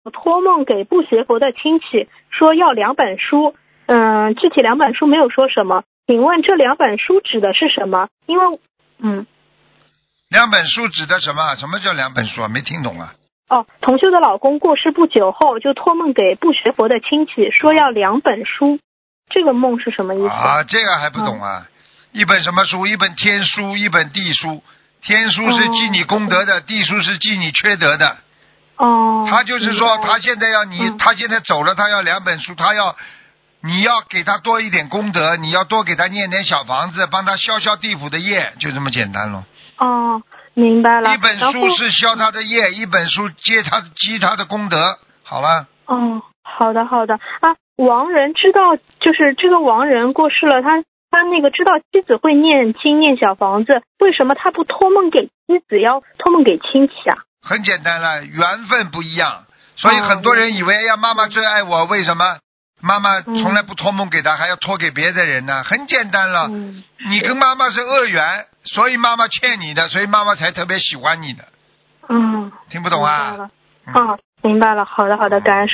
托梦给不学佛的亲戚，说要2本书，具体2本书没有说什么，请问这2本书指的是什么？因为 2本书指的什么？什么叫2本书啊？没听懂啊。 同修的老公过世不久后，就托梦给不学佛的亲戚，说要2本书，这个梦是什么意思啊？这个还不懂啊？一本什么书？一本天书，一本地书。天书是记你功德的，地书是记你缺德的。他就是说，他现在要你，他现在走了，他要2本书，你要给他多一点功德，你要多给他念点小房子，帮他消地府的业，就这么简单了。 明白了。 一本书是消他的业，一本书积他的功德。好了。 好的亡人知道，就是这个亡人过世了，他那个知道妻子会念经念小房子，为什么他不托梦给妻子，要托梦给亲戚啊？很简单了，缘分不一样，所以很多人以为妈妈最爱我，为什么妈妈从来不托梦给他，还要托给别的人呢？很简单了，你跟妈妈是恶缘，所以妈妈欠你的，所以妈妈才特别喜欢你的。听不懂啊？ 明白了。好的，感恩。